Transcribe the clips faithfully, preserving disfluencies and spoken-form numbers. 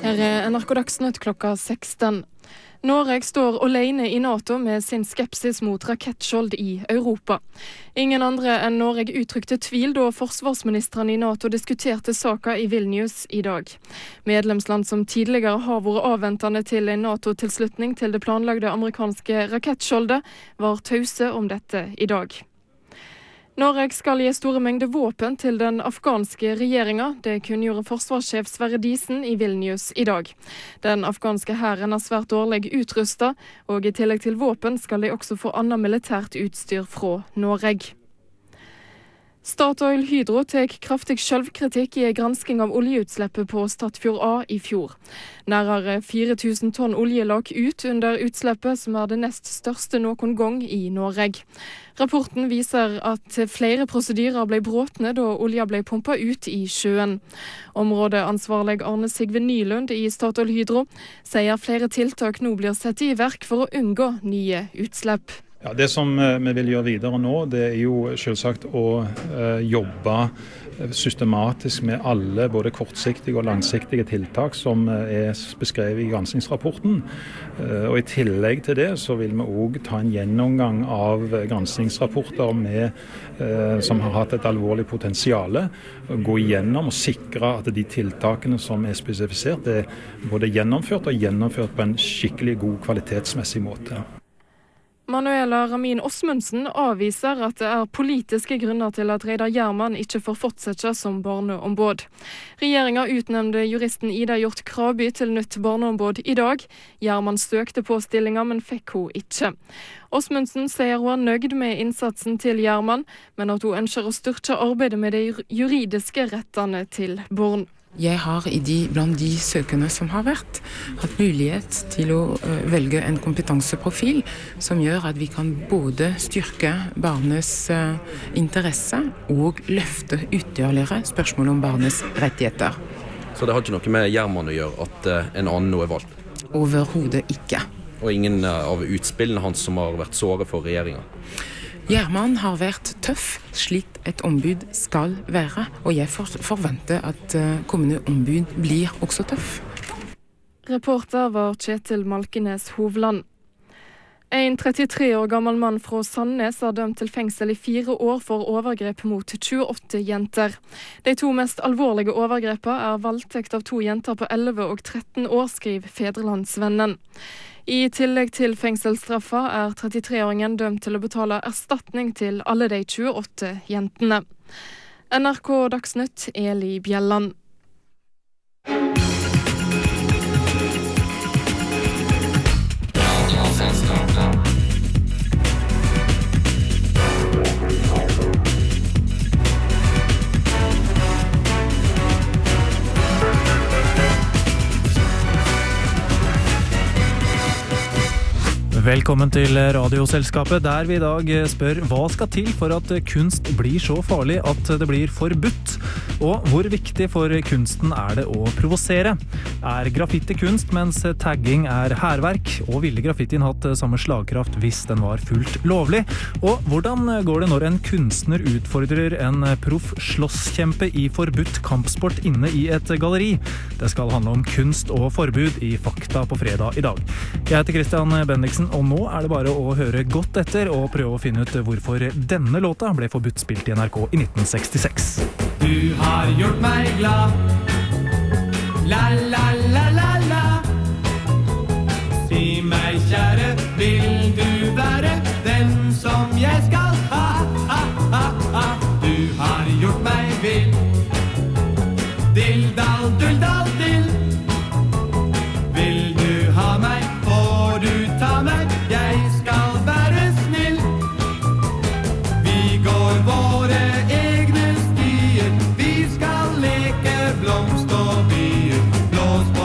Her er N R K Dagsnytt klokka seksten. Norge står alene i NATO med sin skepsis mot rakettskjold i Europa. Ingen andre enn Norge uttrykte tvil da forsvarsministeren i NATO diskuterte saka i Vilnius i dag. Medlemsland som tidligere har vært avventende til en NATO-tilslutning til det planlagte amerikanske rakettskjoldet, var tause om dette i dag. Norge skal gi store mengder våpen til den afghanske regjeringa. Det kunngjorde forsvarssjef Sverre Diesen i Vilnius i dag. Den afghanske hæren er svært dårlig utrustet, og i tillegg til våpen skal de også få annet militært utstyr fra Norge. Statoil Hydro tek kraftig selvkritikk i gransking av oljeutslippet på Statfjord A i fjor. Nærmere fire tusen tonn olje lak ut under utslippet, som er det nest største noen gang i Norge. Rapporten viser at flere prosedyrer ble bråtne da olja ble pumpet ut i sjøen. Områdeansvarlig Arne Sigve Nylund i Statoil Hydro sier flere tiltak nå blir satt i verk for å unngå nye utslipp. Ja, det som vi vil gjøre videre nå, det er jo selvsagt å uh, jobbe systematisk med alle både kortsiktige og langsiktige tiltak som er beskrevet i granskingsrapporten. Uh, og i tillegg til det så vil vi også ta en gjennomgang av granskingsrapporter med, uh, som har hatt et alvorlig potensiale, gå igjennom og sikre at de tiltakene som er spesifisert er både gjennomført og gjennomført på en skikkelig god kvalitetsmessig måte. Manuela Ramin Osmundsen avviser at det er politiske grunner til at Reidar Hjermann ikke får fortsette som barneombud. Regjeringen utnevnte juristen Ida Hjort Kraby til nytt barneombud i dag. Hjermann søkte på stillingen, men fikk hun ikke. Osmundsen sier hun er nøyd med innsatsen til Hjermann, men at hun ønsker å styrke arbeidet med de juridiske rettene til barn. Jeg har i de, blant de søkende som har vært, hatt mulighet til å uh, velge en kompetanseprofil som gjør at vi kan både styrke barnets uh, interesse og løfte ytterligere spørsmål om barnets rettigheter. Så det har ikke noe med Hjermann å gjøre at uh, en annen nå er valgt? Overhodet ikke. Og ingen uh, av utspillene hans som har vært såre for regjeringen? Hjermann har vært tøff, slik et ombud skal være, og jeg forventer at kommende ombud blir også tøff. Reporter var Kjetil Malkenes Hovland. En trettitre år gammel mann fra Sandnes er dømt til fengsel i fire år for overgrep mot tjueåtte jenter. De to mest alvorlige overgrepene er voldtekt av to jenter på elleve og tretten år, skriver Fedrelandsvennen. I tillegg til fengselsstraffa er trettitre-åringen dømt til å betale erstatning til alle de tjueåtte jentene. N R K Dagsnytt, Eli Bjelland. Velkommen til Radioselskapet, der vi i dag spør hva skal til for at kunst blir så farlig at det blir forbudt? Og hvor viktig for kunsten er det å provosere? Er graffiti kunst, mens tagging er hærverk? Og ville graffitien hatt samme slagkraft hvis den var fullt lovlig? Og hvordan går det når en kunstner utfordrer en proff slåsskjempe i forbudt kampsport inne i et galleri? Det skal handle om kunst og forbud i Fakta på fredag i dag. Jeg heter Christian Bendiksen, og nå er det bare å høre godt etter og prøve å finne ut hvorfor denne låta ble forbudt spilt i N R K i nitten sekstiseks. Du har gjort meg glad. La la la la la. Si meg kjære, vil du være den som jeg skal ha, ha, ha, ha. Du har gjort meg vill. Dildal, duldal, dill. Vil du ha meg, får du ta meg. Jeg skal være snill. Vi går våre egne stier. Vi skal leke blomst og bier. Blås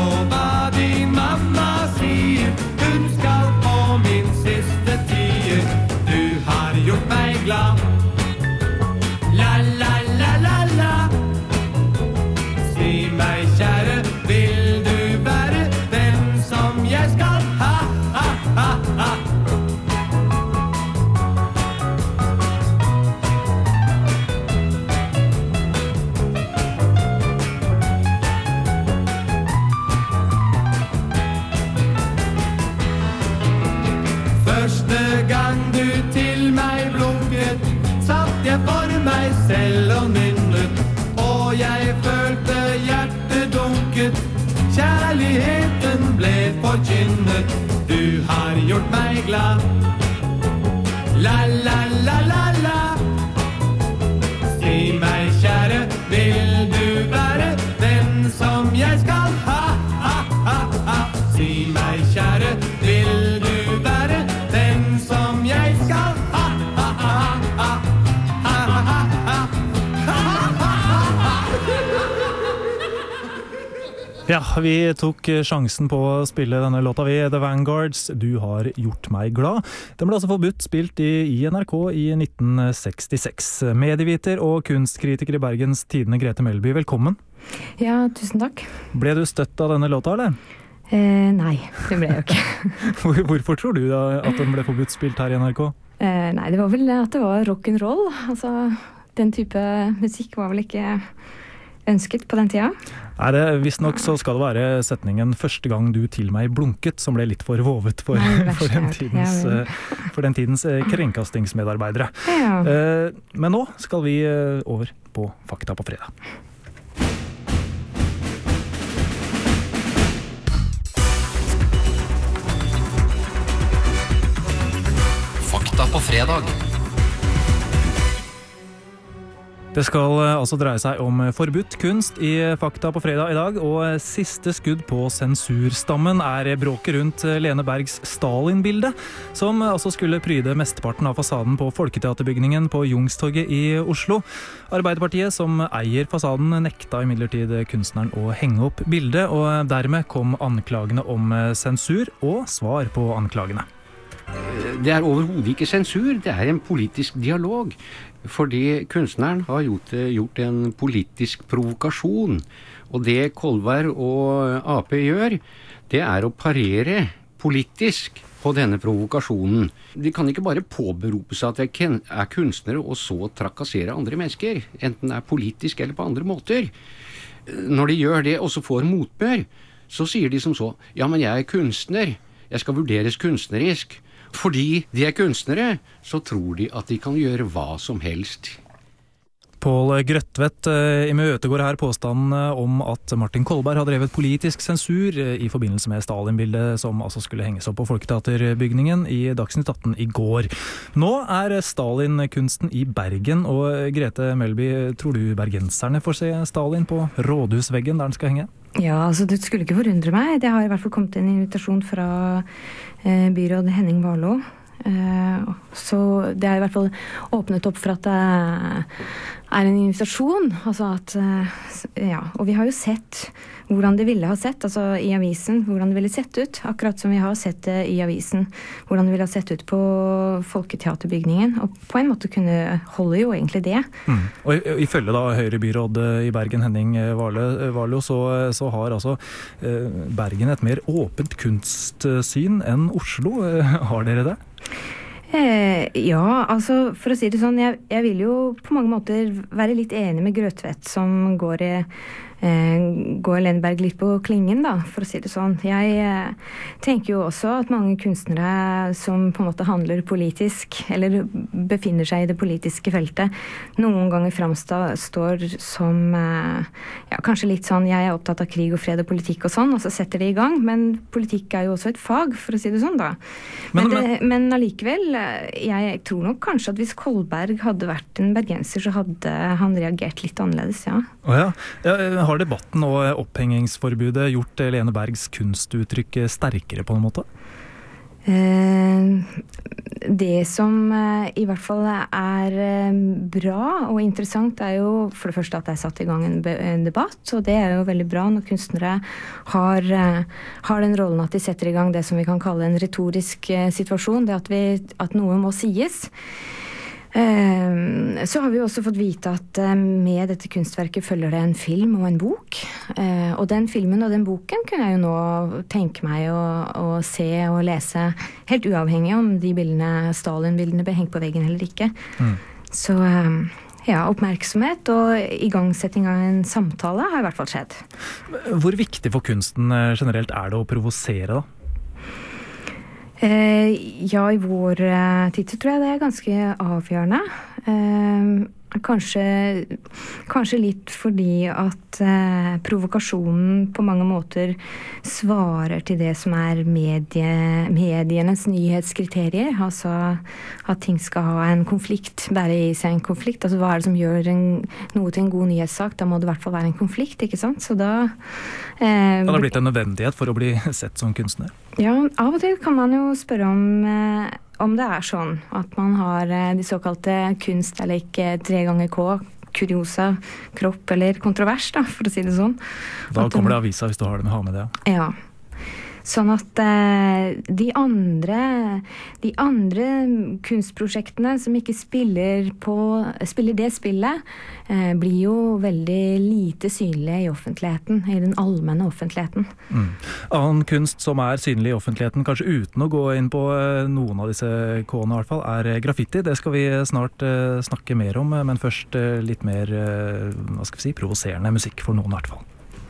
lukket, kjærligheten ble forkynnet. Du har gjort meg glad. La la la la la. Si meg kjære, vil du være den som jeg skal ha, ha, ha, ha. Si meg kjære, vil du være den som jeg skal ha, ha, ha, ha, ha, ha, ha, ha. Ja, vi tok sjansen på å spille denne låta vi, The Vanguards, Du har gjort meg glad. Den ble altså forbudt spilt i, i N R K i nitten sekstiseks. Medieviter og kunstkritiker i Bergens Tidende, Grete Melby, velkommen. Ja, tusen takk. Ble du støtt av denne låta, eller? Eh, nei, det ble jeg jo ikke. Hvor, hvorfor tror du da at den ble forbudt spilt her i N R K? Eh, nei, det var vel at det var rock'n'roll. Altså, den type musikk var vel ikke ønsket på den tida. Nei, det, visst nok så skal det være setningen «Første gang du til meg blunket», som ble litt for vovet for, Nei, for, den, tidens, ja, for den tidens kringkastingsmedarbeidere. Ja. Eh, men nå skal vi over på Fakta på fredag. Fakta på fredag. Det skal altså dreie seg om forbudt kunst i Fakta på fredag i dag, og siste skudd på sensurstammen er bråket rundt Lene Bergs Stalin-bilde, som altså skulle pryde mesteparten av fasaden på Folketeaterbygningen på Youngstorget i Oslo. Arbeiderpartiet, som eier fasaden, nekta imidlertid kunstneren å henge opp bildet, og dermed kom anklagene om sensur og svar på anklagene. Det er overhodet ikke sensur, det er en politisk dialog. Fordi kunstneren har gjort, gjort en politisk provokasjon. Og det Kolberg og A P gjør, det er å parere politisk på denne provokasjonen. De kan ikke bare påberope seg at de er kunstnere og så trakassere andre mennesker, enten det er politisk eller på andre måter. Når de gjør det og så får motbør, så sier de som så, ja, men jeg er kunstner, jeg skal vurderes kunstnerisk. Fordi de er kunstnere, så tror de at de kan gjøre hva som helst. Pål Grøtvedt imøtegår her påstanden om at Martin Kolberg har drevet politisk sensur i forbindelse med Stalin-bildet som altså skulle henges opp på Folketeaterbygningen i Dagsnytt atten i går. Nå er Stalin-kunsten i Bergen, og Grete Melby, tror du bergenserne får se Stalin på rådhusveggen der den skal henge? Ja, altså det skulle ikke forundre meg. Det har i hvert fall kommet en invitasjon fra eh, byråd Henning Warloe. Eh, så det er i hvert fall åpnet opp for at det er en invitasjon. Altså at, eh, ja, og vi har jo sett hvordan det ville ha sett, altså i avisen, hvordan det ville sett ut. Akkurat som vi har sett det i avisen, hvordan det ville ha sett ut på Folketeaterbygningen. Og på en måte kunne holde jo egentlig det. Mm. Og ifølge da Høyre-byråd i Bergen, Henning Warloe, så, så har altså eh, Bergen et mer åpent kunstsyn enn Oslo. Har dere det? Eh, ja, altså for å si det sånn, jeg, jeg vil jo på mange måter være litt enig med Grøtvedt som går i eh, går Lene Berg litt på klingen da, for å si det sånn. Jeg eh, tenker jo også at mange kunstnere som på en måte handler politisk, eller befinner seg i det politiske feltet, noen ganger fremstår som eh, ja, kanskje litt sånn, jeg er opptatt av krig og fred og politikk og sånn, og så setter de i gang, men politikk er jo også et fag, for å si det sånn da. Men, men, det, men allikevel, jeg tror nok kanskje at hvis Kolberg hadde vært en bergenser, så hadde han reagert litt annerledes, ja. Å ja. Ja, har debatten og opphengingsforbudet gjort Lene Bergs kunstuttrykk sterkere på en måte? Det som i hvert fall er bra og interessant er jo for det første at det er satt i gang en debatt, og det er jo veldig bra når kunstnere har, har den rollen at de setter i gang det som vi kan kalle en retorisk situasjon, det at, vi, at noe må sies. Så har vi også fått vite at med dette kunstverket følger det en film og en bok. Og den filmen og den boken kunne jeg jo nå tenke meg å, å se og lese helt uavhengig om de bildene, Stalin-bildene ble hengt på veggen eller ikke. Mm. Så ja, oppmerksomhet og igangsetting av en samtale har i hvert fall skjedd. Hvor viktig for kunsten generelt er det å provosere da? Eh, ja, i vår eh, tid så tror jeg det er ganske avgjørende. Eh, Kanskje, kanskje litt fordi at eh, provokasjonen på mange måter svarer til det som er medie, medienes nyhetskriterier. Altså at ting skal ha en konflikt, bære i seg en konflikt. Altså hva er det som gjør en, noe til en god nyhetssak? Da må det i hvert fall være en konflikt, ikke sant? Så da... Eh, kan det blitt en nødvendighet for å bli sett som kunstner? Ja, av og til kan man jo spørre om... Eh, om det er sånn at man har de såkalte kunst eller ikke tre ganger K, kuriosa, kropp eller kontrovers, da, for å si det sånn. Da kommer det avisa hvis du har det med å ha med det. Ja. Sånn at eh, de andre de andre kunstprosjektene som ikke spiller på spiller det spillet, eh, blir jo veldig lite synlige i offentligheten, i den allmenne offentligheten. Mm. Annen kunst som er synlig i offentligheten, kanskje uten å gå inn på eh, noen av disse K-ene i hvert fall, er graffiti. Det skal vi snart eh, snakke mer om, men først eh, litt mer eh, hva skal vi si, provoserende musikk for noen i hvert fall.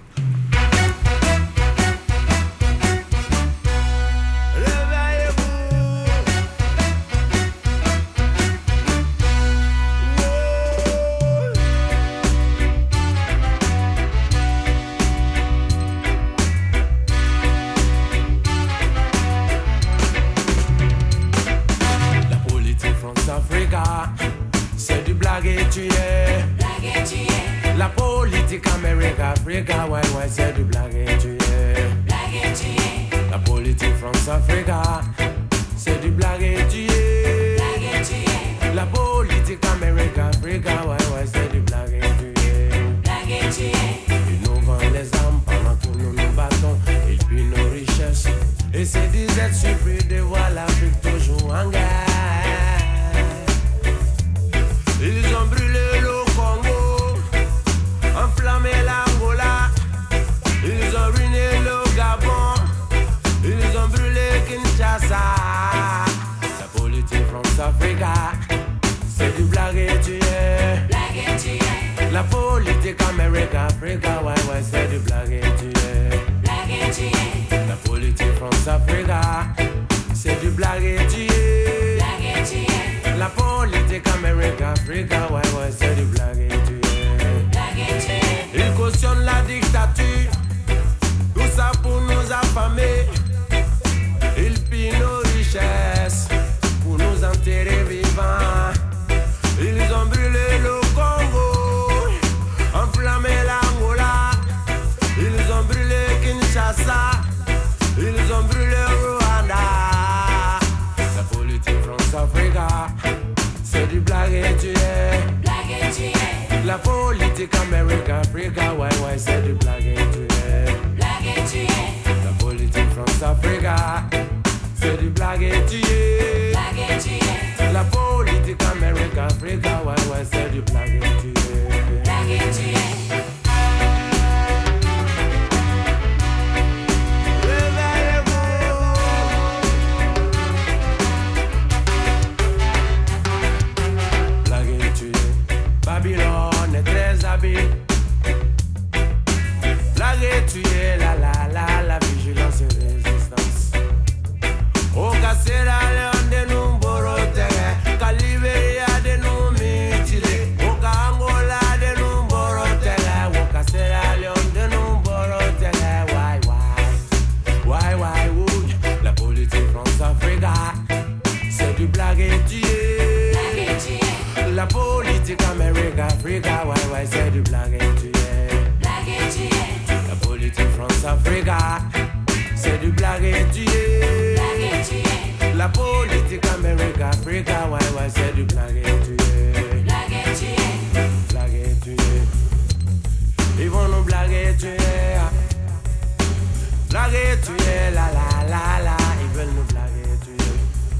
La politique Amérique, Afrique, ouais, ouais, c'est du blague et tu es. La politique France-Afrique, c'est du blague et tu es. La politique Amérique, Afrique, ouais, ouais, c'est du blague et tu es. Ils nous vendent les armes pendant que nous nous battons, et puis nos richesses. Et c'est des êtres surpris de voir l'Afrique toujours en guerre. Ils ont brûlé le Congo, enflammé l'Angola, ils ont ruiné le Gabon, ils ont brûlé Kinshasa. La politique France-Africa, c'est du blague et tu es. La politique Amérique-Africa, ouais, ouais, c'est du blague et tu es. La politique France-Africa, c'est du blague et tu es. La politique Amérique-Africa, ouais, ouais, c'est du blague et tu es. Ils cautionnent la dictature, tout ça pour nous affamer. Ils pillent nos richesses pour nous enterrer vivants. Ils ont brûlé le Congo, enflammé l'Angola. Ils ont brûlé Kinshasa, ils ont brûlé Rwanda. La politique France-Africa, c'est du blague et tu es. La politique Amérique-Africa, ouais, ouais, c'est du blague et tu es. La politique France-Africa, c'est du blague et tu es. La politique Amérique-Africa, ouais, ouais, c'est du blague et tu es. Babylone est très habile. Blague et tu es, la la la, la vigilance et résistance. Au Cassera, Léon de nous borotere, Caliberia de nous mutile, au Angola de nous borotere, au Cassera, Léon de nous borotere, why why, why why would la politique France-Africa, c'est du blague et tu es. La politique Amérique-Africa, ouais, ouais, c'est du blague et tu es. La politique France-Africa, c'est du blague et tu es. La politique Amérique-Africa, ouais, ouais, c'est du blague et tu es. Blague et tu es. Ils vont nous blaguer, tu es. Blaguer, tu es, la la la la. Ils veulent nous blaguer, tu es.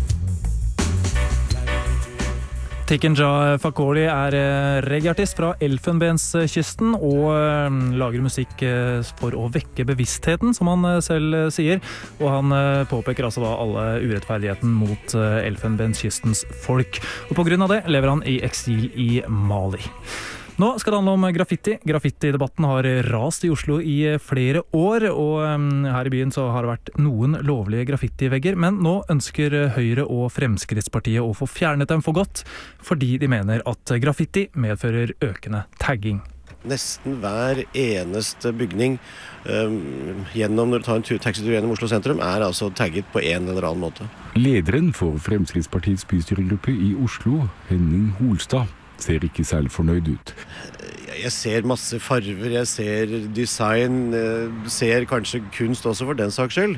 Tikenja Fakoly er reggaeartist fra Elfenbenskysten og lager musikk for å vekke bevisstheten, som han selv sier. Og han påpeker altså da alle urettferdigheten mot Elfenbenskystens folk. Og på grunn av det lever han i eksil i Mali. Nå skal det handle om graffiti. Graffiti-debatten har rast i Oslo i flere år, og her i byen så har det vært noen lovlige graffitivegger, men nå ønsker Høyre og Fremskrittspartiet å få fjernet dem for godt, fordi de mener at graffiti medfører økende tagging. Nesten hver eneste bygning um, gjennom, når du tar en tur, taxitur gjennom Oslo sentrum, er altså tagget på en eller annen måte. Lederen for Fremskrittspartiets bystyregruppe i Oslo, Henning Holstad, ser ikke særlig fornøyd ut. Jeg ser masse farver, jeg ser design, ser kanskje kunst også for den saks skyld.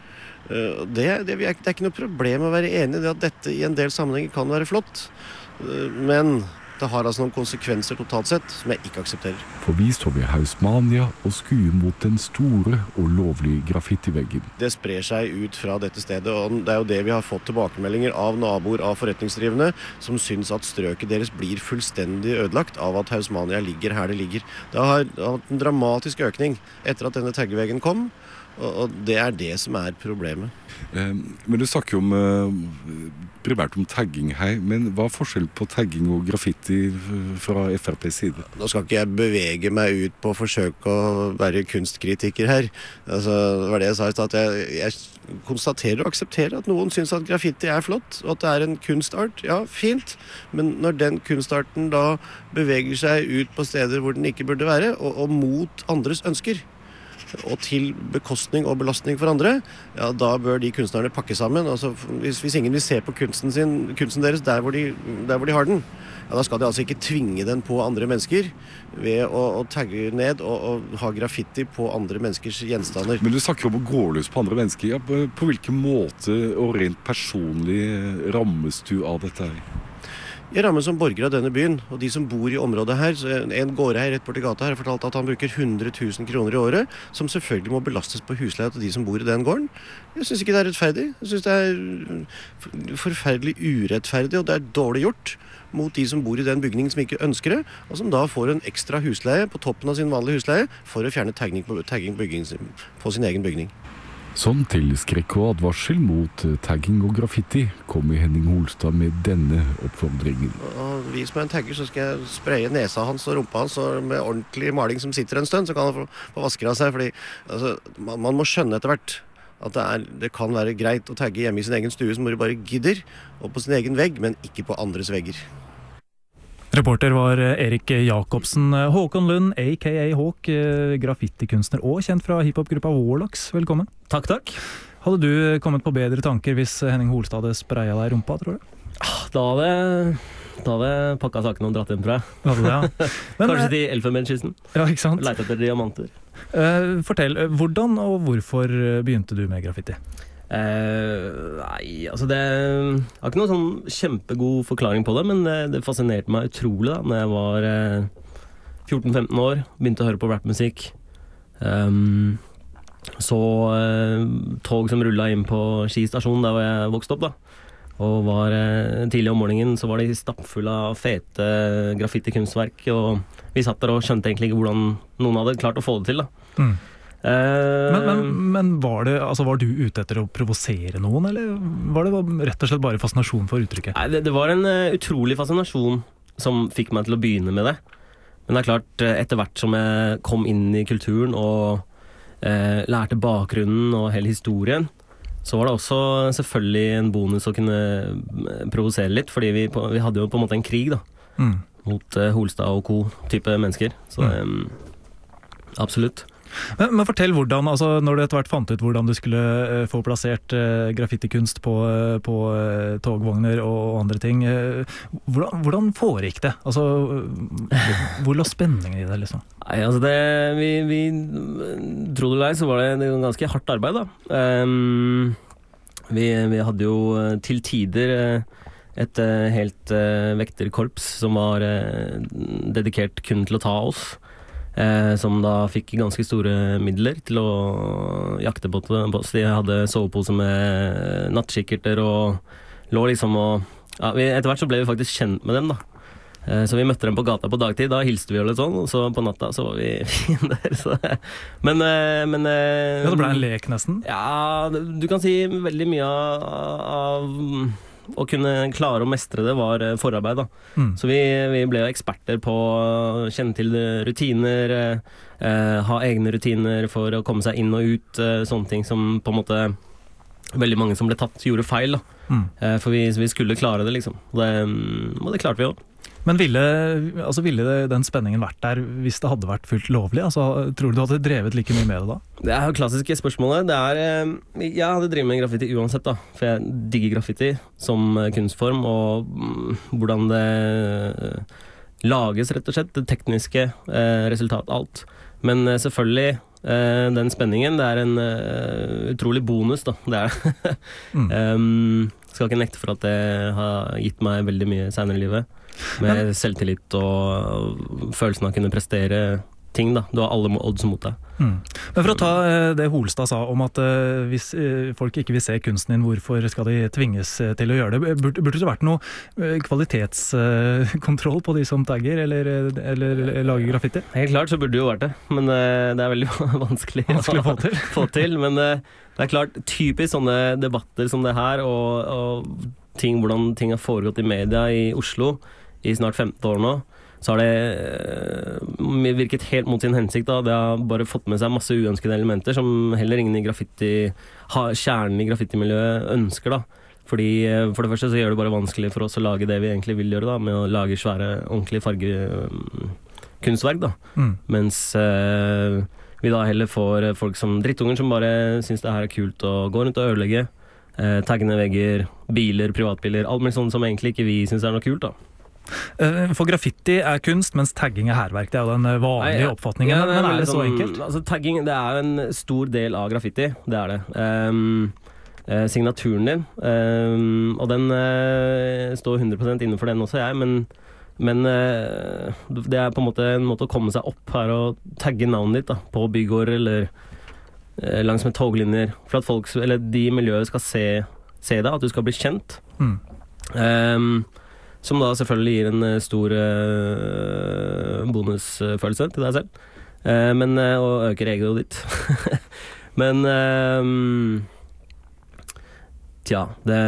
Det, det, det er ikke noe problem å være enig i at dette i en del sammenhenger kan være flott, men det har altså noen konsekvenser totalt sett som jeg ikke aksepterer. For vi står ved Hausmania og skuer mot den store og lovlige graffitiveggen. Det sprer seg ut fra dette stedet, og det er jo det vi har fått tilbakemeldinger av naboer av forretningsdrivende som syns at strøket deres blir fullstendig ødelagt av at Hausmania ligger her det ligger. Det har hatt en dramatisk økning etter at denne taggeveggen kom, og det er det som er problemet. Men du snakker jo om, primært om tagging her, men hva er forskjell på tagging og graffiti fra F R P's side? Nå skal ikke jeg bevege meg ut på å forsøke å være kunstkritiker her. Altså, det var det jeg sa i stad, at jeg, jeg konstaterer og aksepterer at noen syns at graffiti er flott, og at det er en kunstart. Ja, fint, men når den kunstarten da beveger seg ut på steder hvor den ikke burde være, og, og mot andres ønsker, og til bekostning og belastning for andre, ja, da bør de kunstnerne pakke sammen. Altså, hvis, hvis ingen vil se på kunsten, sin, kunsten deres der hvor, de, der hvor de har den, ja, da skal de altså ikke tvinge den på andre mennesker ved å, å tagge ned og, og ha graffiti på andre menneskers gjenstander. Men du snakker om å gå løs på andre mennesker. Ja, på, på hvilken måte og rent personlig rammes du av dette her? Jeg rammer som borger av denne byen, og de som bor i området her, så en gårdeier rett borti gata her har fortalt at han bruker hundre tusen kroner i året, som selvfølgelig må belastes på husleie til de som bor i den gården. Jeg synes ikke det er rettferdig. Jeg synes det er forferdelig urettferdig, og det er dårlig gjort mot de som bor i den bygningen som ikke ønsker det, og som da får en ekstra husleie på toppen av sin vanlige husleie for å fjerne tagging på, tagging på sin egen bygning. Sånn til skrekk og advarsel mot tagging og graffiti kom Henning Holstad med denne oppfordringen. Og vi som er en tagger, så skal jeg spraye nesa hans og rumpa hans og med ordentlig maling som sitter en stund, så kan han få, få vasker av seg, fordi altså, man, man må skjønne etter hvert at det, er, det kan være greit å tagge hjemme i sin egen stue som bare gidder, og på sin egen vegg, men ikke på andres vegger. Reporter var Erik Jakobsen. Håkon Lund, a k a. Håk, graffitikunstner og kjent fra hiphop-gruppa Warlocks. Velkommen. Takk, takk. Hadde du kommet på bedre tanker hvis Henning Holstad hadde sprayet deg i rumpa, tror du? Da hadde, da hadde jeg pakket sakene og dratt hjem, tror jeg. Hadde det, ja. Men, Kanskje til Elfenbenskysten. Ja, ikke sant? Leit etter diamanter. Uh, fortell, hvordan og hvorfor begynte du med graffiti? Uh, nei, altså det Jeg har ikke noen sånn kjempegod forklaring på det, men det, det fascinerte meg utrolig da når jeg var uh, fjorten femten år, begynte å høre på rapmusikk. Um, så uh, tog som rullet inn på Ski stasjon der hvor jeg vokste opp da, og var uh, tidlig om morgenen så var de stappfulle av fete graffiti-kunstverk, og vi satt der og skjønte egentlig ikke hvordan noen hadde klart å få det til da. Mm. Men, men, men var, det, altså var du ute etter å provosere noen, eller var det rett og slett bare fascinasjon for uttrykket? Nei, det, det var en uh, utrolig fascinasjon som fikk meg til å begynne med det. Men det er klart, etter hvert som jeg kom inn i kulturen og uh, lærte bakgrunnen og hele historien, så var det også selvfølgelig en bonus å kunne provosere litt, fordi vi, på, vi hadde jo på en måte en krig da, mm. mot uh, Holstad og co. type mennesker. Så um, absolutt. Men, men fortell hvordan, altså når du etter hvert fant ut hvordan du skulle uh, få plassert uh, graffitikunst på, uh, på uh, togvogner og andre ting, uh, hvordan, hvordan foregikk det? Altså, uh, hvor la spenningen i det liksom? Nei, altså det, vi, vi tro det eller ei, så var det, det var ganske hardt arbeid da. Um, vi, vi hadde jo til tider uh, et uh, helt uh, vekterkorps som var uh, dedikert kun til å ta oss. Eh, som da fikk ganske store midler til å jakte på oss. De hadde sovepose med nattkikkerter og lå liksom og ja, vi, etter hvert så ble vi faktisk kjent med dem da. Eh, så vi møtte dem på gata på dagtid, da hilste vi og litt sånn, og så på natta så var vi fiender. Så. Men, eh, men eh, ja, det ble en lek nesten? Ja, du kan si veldig mye av, av å kunne klare å mestre det var eh, forarbeid da. Mm. Så vi, vi ble jo eksperter på å kjenne til rutiner, eh, ha egne rutiner for å komme seg inn og ut, eh, sånne ting som på en måte veldig mange som ble tatt gjorde feil da. Mm. Eh, for vi, vi skulle klare det liksom. Og det, og det klarte vi også. Men ville, altså ville det, den spenningen vært der hvis det hadde vært fullt lovlig? Altså, tror du du hadde drevet like mye med det da? Det er jo klassiske spørsmålet. Det er, jeg hadde drevet med graffiti uansett da, for jeg digger graffiti som kunstform, og hvordan det lages rett og slett, det tekniske eh, resultat, alt. Men eh, selvfølgelig, eh, den spenningen, det er en eh, utrolig bonus da, det er det. mm. um, skal ikke nekte for at det har gitt meg veldig mye senere i livet. Med selvtillit og følelsen av å kunne prestere ting da. Du har alle odds mot deg. Mm. Men for å ta det Holstad sa om at uh, hvis uh, folk ikke vil se kunsten din, hvorfor skal de tvinges uh, til å gjøre det? Burde, burde det vært noe uh, kvalitetskontroll uh, på de som tagger eller, eller, eller lager graffiti? Helt klart så burde det jo vært det, men uh, det er veldig vanskelig, vanskelig å få til. få til. Men uh, det er klart, typisk sånne debatter som det her, og, og ting, hvordan ting har foregått i media i Oslo i snart femten år nå, så har det virket helt mot sin hensikt da. Det har bare fått med seg masse uønskede elementer som heller ingen i graffiti, kjernen i graffitimiljøet ønsker da. Fordi for det første så gjør det bare vanskelig for oss å lage det vi egentlig vil gjøre da, med å lage svære, ordentlige fargekunstverk da. Mm. Mens uh, vi da heller får folk som drittunger som bare synes det her er kult å gå rundt og ødelegge, uh, tagge ned vegger, biler, privatbiler, alt mulig sånt som egentlig ikke vi synes er noe kult da. For graffiti er kunst, mens tagging er herverk. Det er jo den vanlige Nei, ja. oppfatningen, ja, men er det så sånn, enkelt? Altså, tagging, det er en stor del av graffiti, det er det. Um, eh, signaturen din, um, og den uh, står hundre prosent innenfor den også jeg, men, men uh, det er på en måte en måte å komme seg opp her og tagge navnet ditt da, på bygård eller uh, langs med toglinjer, for at folk, eller de i miljøet skal se, se deg, at du skal bli kjent. Mm. Um, Som da selvfølgelig gir en stor uh, bonusfølelse til deg selv. Uh, men, uh, og øker egoet ditt. men uh, tja, det,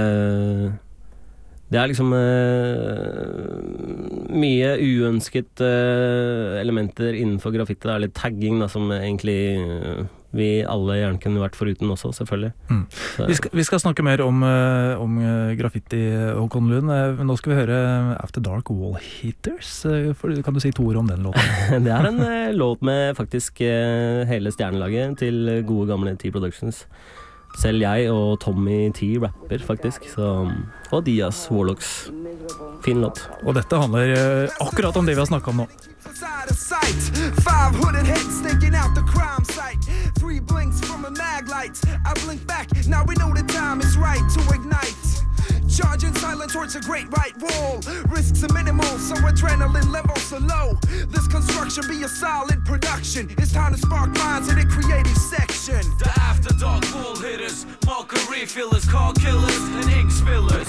det er liksom uh, mye uønsket uh, elementer innenfor graffiti. Det er litt tagging da, som egentlig uh, vi alle gjerne kunne vært foruten også, selvfølgelig. Mm. Vi, skal, vi skal snakke mer om, uh, om graffiti, Håkon Lund. Uh, nå skal vi høre After Dark Wall Hitters. Uh, for, kan du si to ord om den låten? Det er en uh, låt med faktisk uh, hele stjernelaget til gode gamle T Productions. Selv jeg og Tommy T rapper faktisk, så, og Diaz Warlocks. Fin låt. Og dette handler uh, akkurat om det vi har snakket om nå. Five hooded heads thinking out the crime site. Three blinks from a mag light. I blink back, now we know the time is right to ignite. Charging silent towards a great right wall. Risks are minimal, so adrenaline levels are low. This construction be a solid production. It's time to spark minds in a creative section. The after dark wall hitters, marker refillers, car killers, and ink spillers.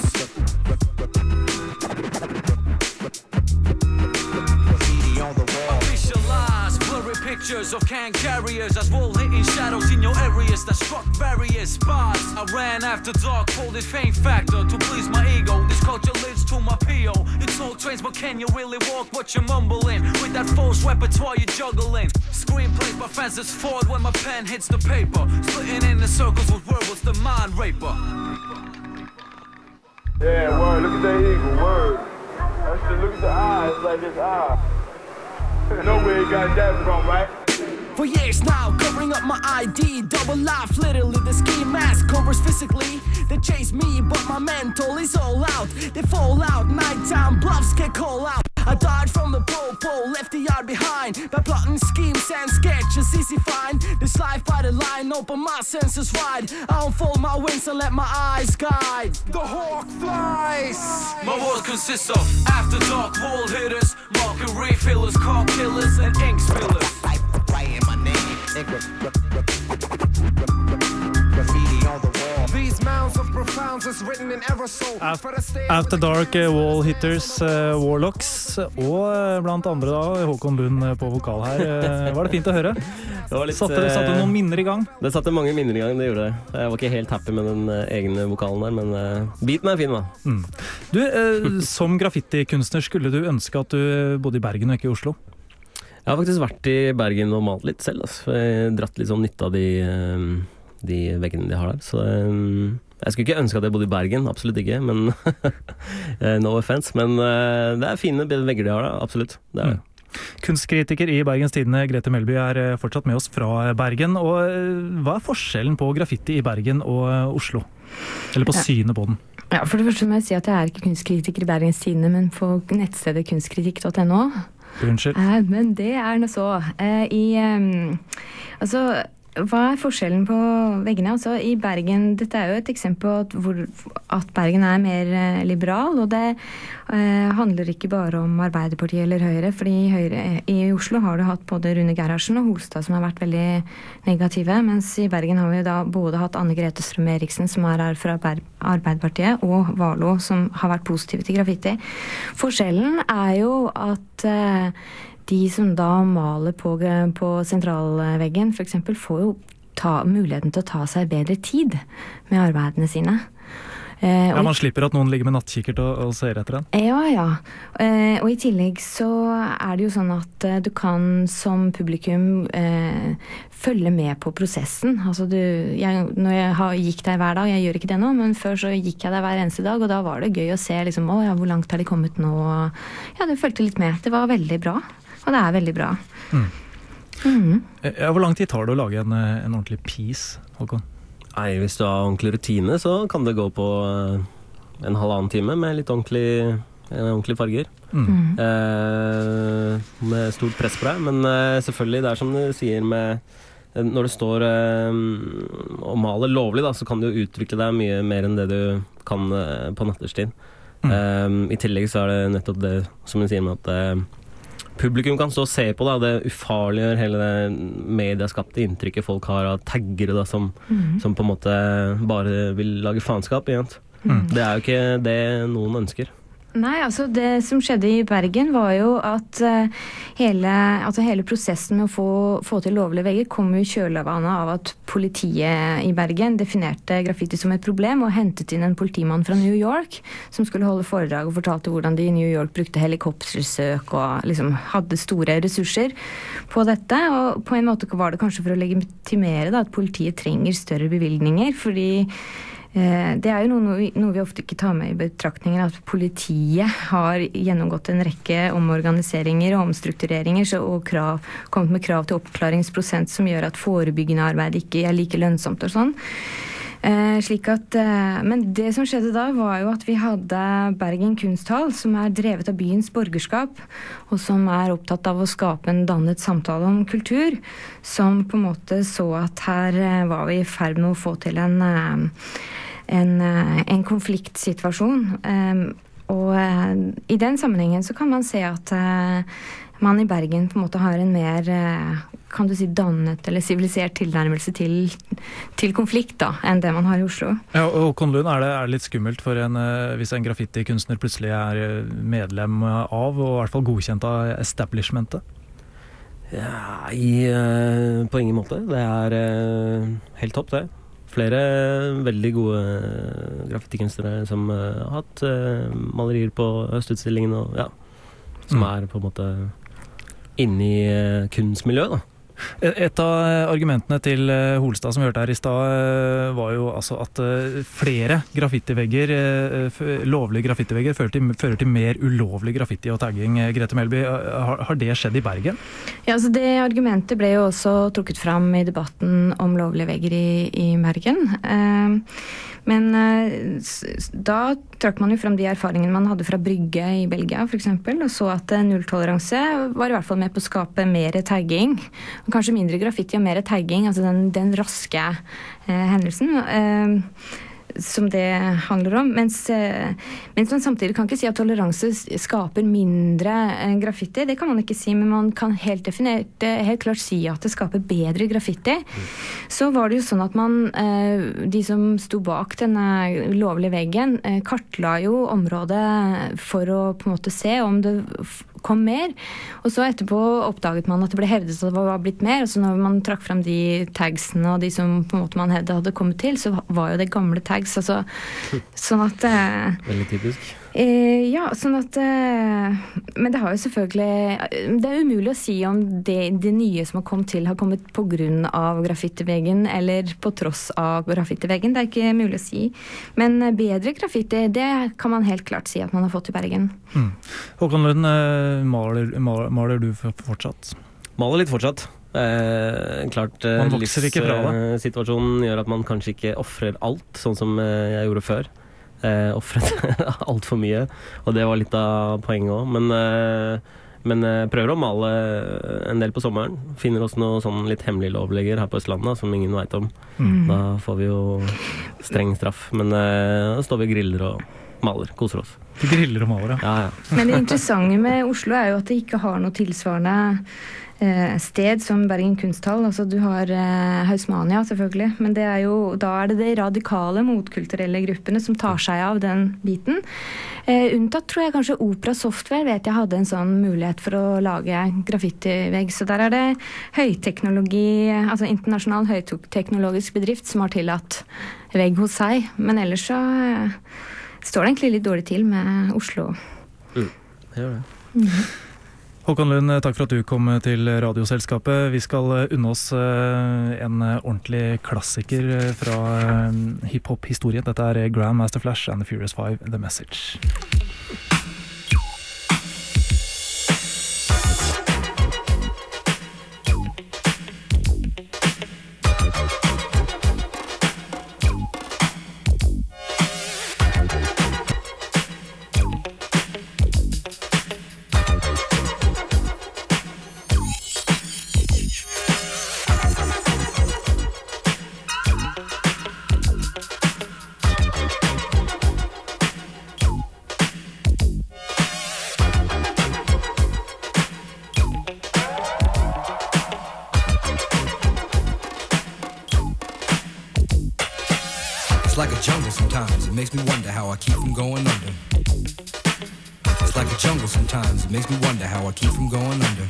Officialized, blurry pictures of can carriers as wall hitting shadows in your areas that struck various spots. I ran after dark, called it fame factor to please my ego. This culture leads to my P O. It's all trains, but can you really walk what you're mumbling? With that false repertoire you're juggling. Screenplays by fans that's forward when my pen hits the paper. Splitting in the circles with words, the mind raper. Yeah, word, look at that eagle, word. That's just, look at the eyes, like this eye. No way you got that from, right? For years now, covering up my I D, double life, literally the ski mask covers physically. They chase me, but my mental is all out. They fall out, nighttime bluffs get call out. I died from the popo, left the yard behind. By plotting schemes and sketches, easy find. This life by the line, open my senses wide. I unfold my wings and let my eyes guide. The hawk flies. My world consists of after dark wall hitters, marker refillers, car killers, and ink spillers. Writing my name, graffiti on the wall. These mounds of profounds is written in aerosol. After Dark uh, Wall Hitters, uh, Warlocks. og blant andre da Håkon Lund på vokal her. Var det fint å høre? Det var litt, satte, satte noen minner i gang? Det satte mange minner i gang, det gjorde det. Jeg var ikke helt happy med den egne vokalen der, men uh, beaten er fin da. Mm. Du, uh, som graffitikunstner, skulle du ønske at du bodde i Bergen og ikke i Oslo? Jeg har faktisk vært i Bergen og malt litt selv, altså. Jeg har dratt litt sånn nytte av de, de veggene de har der. Så um, jeg skulle ikke ønske at jeg bodde i Bergen, absolutt ikke, men no offense. Men uh, det er fine vegger de har da, absolutt. Det er det. Mm. Kunstkritiker i Bergens Tidende, Grete Melby, er fortsatt med oss fra Bergen. Og hva er forskjellen på graffiti i Bergen og Oslo? Eller på synet på den? Ja, for det første må jeg si at jeg er ikke kunstkritiker i Bergens Tidende, men på nettstedet kunstkritikk punktum no. Unnskyld. Eh, men det er noe så. Eh, I, eh, altså, hva er forskjellen på veggene? Altså, i Bergen, dette er jo et eksempel på at, hvor, at Bergen er mer eh, liberal, og det eh, handler ikke bare om Arbeiderpartiet eller Høyre, fordi i, Høyre, i Oslo har du hatt både Rune Gerhardsen og Holstad som har vært veldig negative, mens i Bergen har vi da både hatt Anne Grete Strøm Eriksen som er her fra Arbeiderpartiet, og Valo som har vært positive til graffiti. Forskjellen er jo at eh, de som da maler på, på sentralveggen, for eksempel, får jo ta, muligheten til å ta seg bedre tid med arbeidene sine. Eh, ja, Man slipper at noen ligger med nattkikkert og, og ser etter den? Ja, ja. Eh, og i tillegg så er det jo sånn at eh, du kan som publikum eh, følge med på prosessen. Altså du, jeg, når jeg har, gikk der hver dag, jeg gjør ikke det nå, men før så gikk jeg der hver eneste dag, og da var det gøy å se liksom, å, ja, hvor langt har de kommet nå? Ja, du følte litt med. Det var veldig bra. Og det er veldig bra. Mm. Mm. Ja, hvor lang tid tar det å lage en, en ordentlig piece, Håkon? Nei, hvis du har ordentlig rutine, så kan det gå på en halvannen time med litt ordentlig, ordentlig farger. Mm. Eh, med stort press på deg. Men eh, selvfølgelig, det er som du sier med når du står eh, og maler lovlig, da, så kan du jo utvikle deg mye mer enn det du kan eh, på natterstid. Mm. Eh, I tillegg så er det nettopp det som du sier med at eh, publikum kan stå og se på, da. Det ufarliggjør hele det medieskapte inntrykket folk har av taggere da, som, mm. som på en måte bare vil lage faenskap. Mm. Det er jo ikke det noen ønsker. Nei, altså det som skjedde i Bergen var jo at uh, hele, altså hele prosessen med å få, få til lovlige vegger kom jo i kjølvannet av at politiet i Bergen definerte graffiti som et problem og hentet inn en politimann fra New York som skulle holde foredrag og fortalte hvordan de i New York brukte helikoptersøk og liksom hadde store ressurser på dette. Og på en måte var det kanskje for å legitimere da, at politiet trenger større bevilgninger, fordi det er jo noe, noe vi ofte ikke tar med i betraktningen, at politiet har gjennomgått en rekke omorganiseringer og omstruktureringer og krav, kommet med krav til oppklaringsprosent som gjør at forebyggende arbeid ikke er like lønnsomt og sånn. Eh, slik at, eh, men det som skjedde da var jo at vi hadde Bergen Kunsthall, som er drevet av byens borgerskap, og som er opptatt av å skape en dannet samtale om kultur, som på en måte så at her eh, var vi i ferd med å få til en, eh, en, eh, en konfliktsituasjon. Eh, og eh, i den sammenhengen så kan man se at eh, man i Bergen på en måte har en mer, kan du si, dannet eller sivilisert tilnærmelse til, til konflikt da, enn det man har i Oslo. Ja, og Håkon Lund, er det, er det litt skummelt for en, hvis en graffiti-kunstner plutselig er medlem av, og i hvert fall godkjent av establishmentet? Ja, i, på ingen måte. Det er helt topp, det. Flere veldig gode graffiti-kunstnere som har hatt malerier på Høstutstillingen, og ja, som mm. er på en måte inne i kunstmiljøet da. Et av argumentene til Holstad som vi hørte her i stad var jo altså at flere graffitivegger, lovlige graffitivegger fører til, fører til mer ulovlig graffiti og tagging. Grete Melby, har, har det skjedd i Bergen? Ja, altså det argumentet ble jo også trukket fram i debatten om lovlige vegger i, i Bergen. Men da trakk man jo frem de erfaringene man hadde fra Brygge i Belgia for eksempel, og så at nulltoleranse var i hvert fall med på å skape mer tagging, og kanskje mindre graffiti og mer tagging, altså den, den raske eh, hendelsen. Eh, som det handler om, mens, mens man samtidig kan ikke si at toleranse skaper mindre graffiti. Det kan man ikke si, men man kan helt definert, helt klart si at det skaper bedre graffiti. Så var det jo sånn at man, de som sto bak denne lovlige veggen, kartla jo området for å på en måte se om det kom mer, og så etterpå oppdaget man at det ble hevdet at det var blitt mer, og så når man trakk frem de tagsene og de som på en måte man hevdet hadde kommet til, så var jo det gamle tags, altså, sånn at eh, Veldig typisk. Eh, ja, sånn at eh, men det har jo selvfølgelig det er umulig å si om det, det nye som har kommet til har kommet på grunn av graffitiveggen eller på tross av graffitiveggen, det er ikke mulig å si, men bedre graffiti, det kan man helt klart si at man har fått i Bergen. Mm. Håkon Lund, maler, maler, maler du fortsatt? Maler litt fortsatt. Eh, klart eh, livssituasjonen gjør at man kanskje ikke offrer alt, sånn som eh, jeg gjorde før. Eh, offret alt for mye, og det var litt av poenget også. Men, eh, men eh, prøver å male en del på sommeren. Finner oss noe sånn litt hemmelig lovlegger her på Østlandet som ingen vet om. Mm. Da får vi jo streng straff. Men eh, da står vi og griller og maler, koser oss. Du griller og maler, ja. Ja, ja. Men det interessante med Oslo er jo at det ikke har noe tilsvarende eh, sted som Bergen Kunsthall. Altså du har eh, Hausmania selvfølgelig, men det er jo, da er det de radikale motkulturelle gruppene som tar seg av den biten. Eh, unntatt tror jeg kanskje Opera Software vet jeg hadde en sånn mulighet for å lage graffitivegg, så der er det høyteknologi, altså internasjonal høyteknologisk bedrift som har tillatt vegg hos seg, men ellers så eh, står det egentlig litt dårlig til med Oslo. Mm, det gjør det. Mm. Håkon Lund, takk for at du kom til Radioselskapet. Vi skal unne oss en ordentlig klassiker fra hiphop-historien. Dette er Grandmaster Flash and the Furious Five, The Message. It's like a jungle sometimes, it makes me wonder how I keep from going under. It's like a jungle sometimes, it makes me wonder how I keep from going under.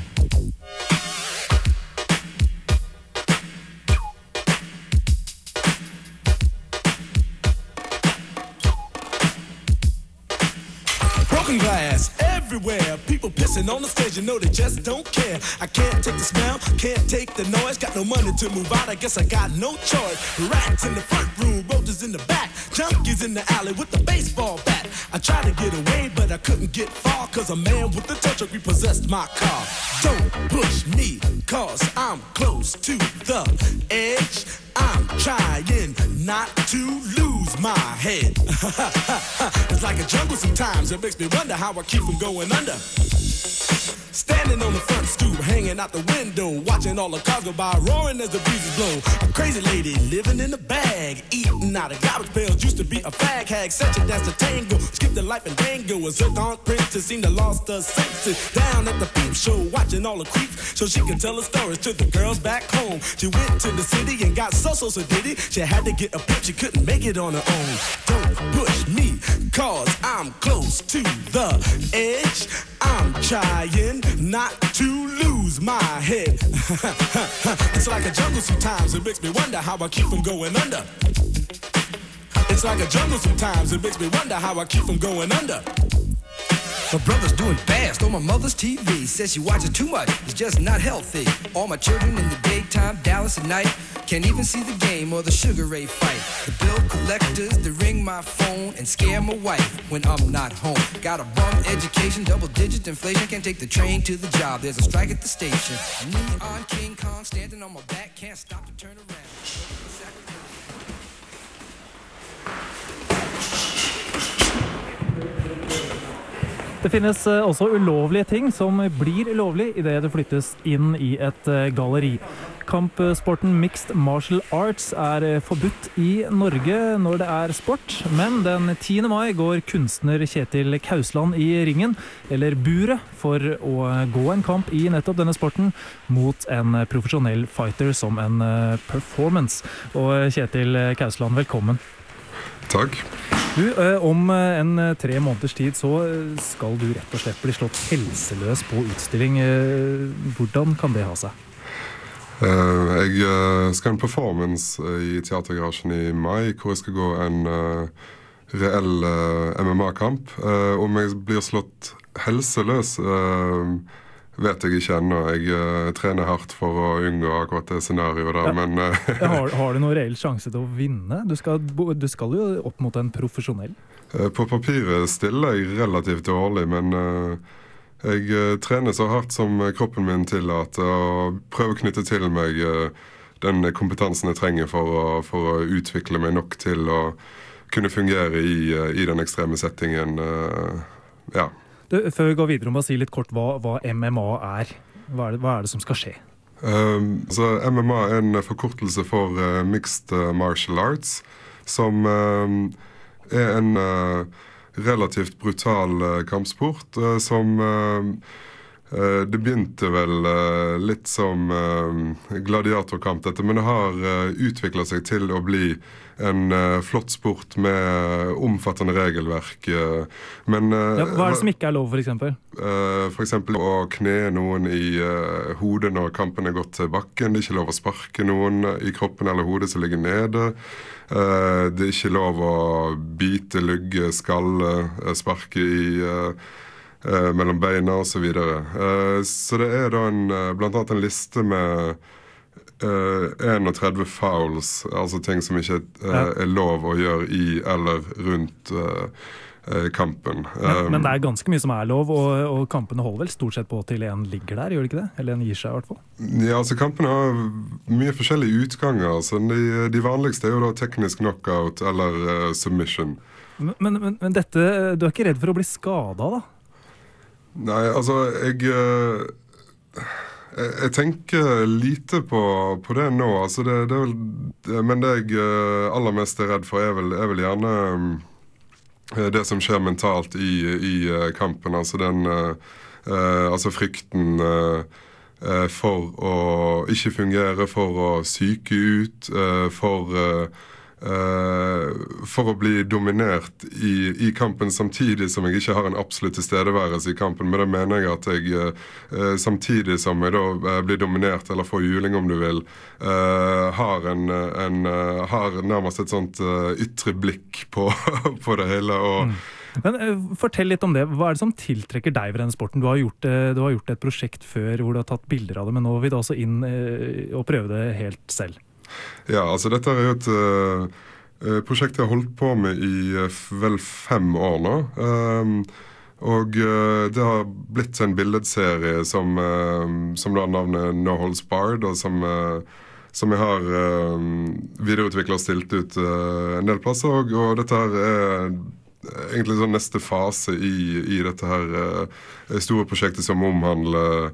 Broken glass everywhere, people pissing on the stage, you know they just don't care. I can't take the smell, can't take the noise, got no money to move out, I guess I got no choice. Rats in the front room, roaches in the back, junkies in the alley with the baseball bat. I tried to get away, but I couldn't get far, cause a man with a tow truck repossessed my car. Don't push me, cause I'm close to the edge. I'm trying not to lose my head. It's like a jungle sometimes, it makes me wonder how I keep from going under. Standing on the front stoop, hanging out the window, watching all the cars go by, roaring as the breezes blow. A crazy lady living in a bag, eating out of garbage pails, used to be a fag hag, such a dance to tango, skipped the life and dango. A zircon princess seemed to lost her senses. Down at the peep show, watching all the creeps, so she could tell her stories to the girls back home. She went to the city and got so so so diddy. She had to get a pimp, she couldn't make it on her own. Don't push me, cause I'm close to the edge. I'm trying not to lose my head. It's like a jungle sometimes, it makes me wonder how I keep from going under. It's like a jungle sometimes, it makes me wonder how I keep from going under. My brother's doing fast on my mother's T V. Says she watches too much, it's just not healthy. All my children in the daytime, Dallas at night. Can't even see the game or the Sugar Ray fight. The bill collectors, they ring my phone and scare my wife when I'm not home. Got a bum education, double digit inflation. Can't take the train to the job, there's a strike at the station. Neon King Kong standing on my back, can't stop to turn around. Det finnes også ulovlige ting som blir lovlig i det det flyttes inn i et galleri. kampsporten Mixed Martial Arts er forbudt i Norge når det er sport, men den tiende mai går kunstner Kjetil Kausland i ringen, eller buret, for å gå en kamp i nettopp denne sporten mot en profesjonell fighter som en performance. Og Kjetil Kausland, velkommen. Takk. Du, om en tre måneders tid så skal du rett og slett bli slått helseløs på utstilling. Hvordan kan det ha seg? Jeg skal ha en performance i Teatergarasjen i mai, hvor jeg skal gå en reell M M A-kamp. Om jeg blir slått helseløs vet jeg ikke ennå. Jeg uh, trener hardt for å unngå akkurat det scenarioet der, ja. men... Uh, har, har du noen reell sjanse til å vinne? Du skal, du skal jo opp mot en profesjonell. Uh, på papiret stiller jeg relativt dårlig, men uh, jeg uh, trener så hardt som kroppen min tillater, og prøver å knytte til meg uh, den kompetansen jeg trenger for å, for å utvikle meg nok til å kunne fungere i, uh, i den ekstreme settingen. Uh, ja. Du, før vi går videre, må jeg si litt kort hva, hva M M A er. Hva er det, hva er det som skal skje? Um, så M M A er en forkortelse for uh, Mixed Martial Arts, som um, er en uh, relativt brutal uh, kampsport, uh, som uh, uh, det begynte vel uh, litt som uh, gladiatorkamp dette, men det har uh, utviklet seg til å bli en uh, flott sport med omfattende regelverk. Uh, men, uh, ja, hva er det som ikke er lov, for eksempel? Uh, for eksempel å kne noen i uh, hodet når kampen er gått til bakken. Det er ikke lov å sparke noen i kroppen eller hodet som ligger nede. Uh, det er ikke lov å bite, lugge, skalle, uh, sparke i uh, uh, mellom beina og så videre. Uh, så det er da en, uh, blant annet en liste med Uh, trettien fouls, altså ting som ikke uh, ja. er lov å gjøre i eller rundt uh, uh, kampen. Men, um, men det er ganske mye som er lov, og, og kampene holder vel stort sett på til en ligger der, gjør det ikke det? Eller en gir seg i hvert fall? Ja, altså kampene har mye forskjellige utganger. Så de, de vanligste er jo da teknisk knockout eller uh, submission. Men, men, men dette, du er ikke redd for å bli skadet da? Nei, altså jeg... Uh, Jeg tenker lite på, på det nå, altså det, det er vel, men det jeg aller mest er redd for er vel, er vel gjerne det som skjer mentalt i, i kampen, altså den, eh, altså frykten eh, for å ikke fungere, for å syke ut, eh, for... Eh, Uh, for å bli dominert i, i kampen samtidig som jeg ikke har en absolutt tilstedeværelse i kampen. Men det mener jeg at jeg uh, samtidig som jeg da uh, blir dominert eller får juling om du vil, uh, har, en, en, uh, har nærmest et sånt uh, ytre blikk på, på det hele. Og, mm. Men uh, fortell litt om det. Hva er det som tiltrekker deg ved denne sporten? Du har gjort, uh, du har gjort et prosjekt før hvor du har tatt bilder av det, men nå vil du også inn uh, og prøve det helt selv. Ja, altså dette er jo et uh, prosjekt jeg har holdt på med i uh, vel fem år nå. Um, og uh, det har blitt en billedserie som, uh, som da navnet No Holds Barred, og som, uh, som jeg har uh, videreutviklet og stilt ut uh, en del plasser. Og, og dette her er egentlig sånn neste fase i, i dette her uh, store prosjektet som omhandler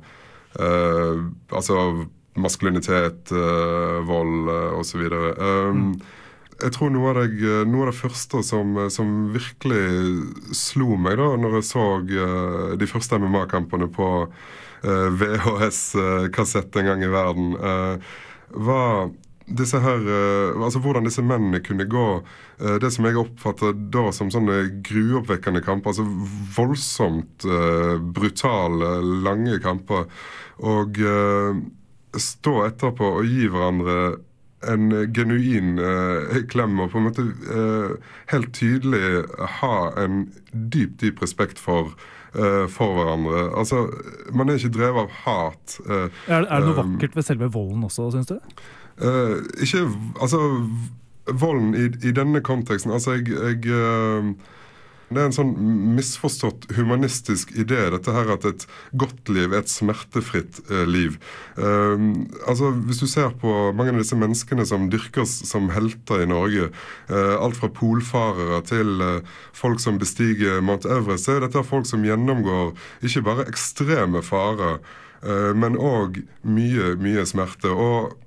uh, altså maskulinitet, uh, vold uh, og så videre. Um, mm. Jeg tror noe av, det, noe av det første som, som virkelig slo meg da, når jeg så uh, de første M M A-kampene på uh, V H S-kassett en gang i verden, uh, var disse her, uh, altså hvordan disse mennene kunne gå, uh, det som jeg oppfatter da som sånne gruoppvekkende kamper, altså voldsomt uh, brutale, lange kamper, og uh, stå etterpå og gi hverandre en genuin uh, klem og på en måte uh, helt tydelig ha en dyp, dyp respekt for, uh, for hverandre. Altså, man er ikke drevet av hat. Uh, er, er det noe um, vakkert ved selve volden også, synes du? Uh, ikke, altså, volden i, i denne konteksten, altså jeg... jeg uh, Det er en sånn misforstått humanistisk idé, dette her at et godt liv er et smertefritt eh, liv. Um, altså, hvis du ser på mange av disse menneskene som dyrkes som helter i Norge, uh, alt fra polfarere til uh, folk som bestiger Mount Everest, så er dette folk som gjennomgår ikke bare ekstreme farer, uh, men også mye, mye smerte. Og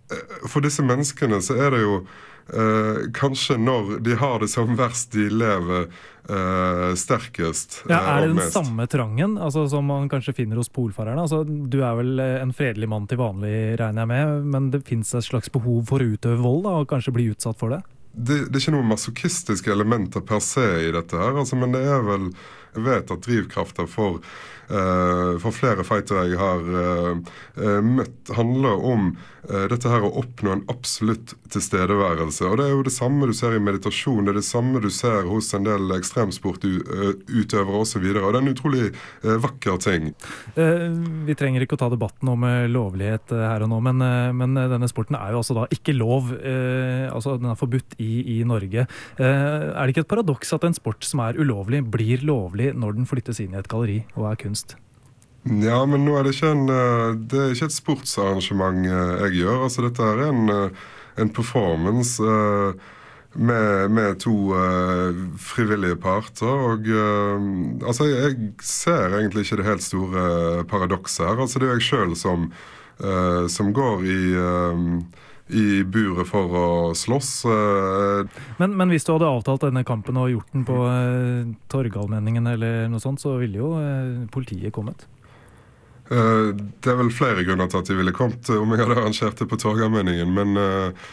for disse menneskene så er det jo eh, kanskje når de har det som verst de lever eh, sterkest. Ja, er det og den mest. samme trangen altså, som man kanskje finner hos polfarerne? Altså, du er vel en fredelig mann til vanlig, regner jeg med, men det finnes et slags behov for å utøve vold da, og kanskje bli utsatt for det? Det, det er ikke noen masochistiske elementer per se i dette her, altså, men det er vel, jeg vet at drivkrafter for, uh, for flere fightere jeg har uh, møtt handler om uh, dette her å oppnå en absolutt tilstedeværelse. Og det er jo det samme du ser i meditasjon, det er det samme du ser hos en del ekstremsportutøvere og så videre, og det er en utrolig uh, vakker ting. Uh, vi trenger ikke å ta debatten om uh, lovlighet uh, her og nå, men, uh, men uh, denne sporten er jo altså da ikke lov, uh, altså den er forbudt i, i Norge. Uh, er det ikke et paradoks at en sport som er ulovlig blir lovlig når den flyttes inn i et galleri og er kunst? Ja, men nå er det ikke, en, det er ikke et sportsarrangement jeg gjør. Altså, dette er en, en performance uh, med, med to uh, frivillige parter. Og, uh, altså, jeg ser egentlig ikke det helt store paradokset her. Altså, det er jeg selv som, uh, som går i... Uh, i buret for å slåss. Men, men hvis du hadde avtalt denne kampen og gjort den på uh, Torgallmenningen eller noe sånt, så ville jo uh, politiet kommet. Uh, det er vel flere grunner til at de ville kommet om jeg hadde arrangert det på Torgallmenningen, men uh,